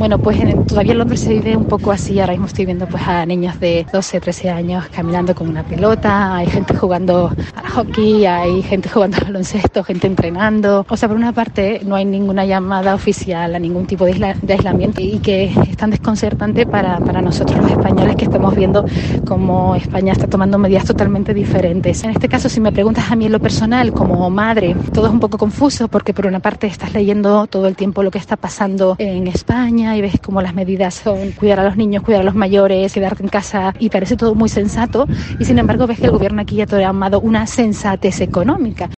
Bueno, pues todavía en Londres se vive un poco así. Ahora mismo estoy viendo pues a niños de 12, 13 años caminando con una pelota, hay gente jugando al hockey, hay gente jugando al baloncesto, gente entrenando. O sea, por una parte no hay ninguna llamada oficial a ningún tipo de aislamiento y que es tan desconcertante para nosotros los españoles que estamos viendo cómo España está tomando medidas totalmente diferentes. En este caso, si me preguntas a mí en lo personal, como madre, todo es un poco confuso porque por una parte estás leyendo todo el tiempo lo que está pasando en España y ves cómo las medidas son cuidar a los niños, cuidar a los mayores, quedarte en casa y parece todo muy sensato y sin embargo ves que el gobierno aquí ha tomado una sensatez económica.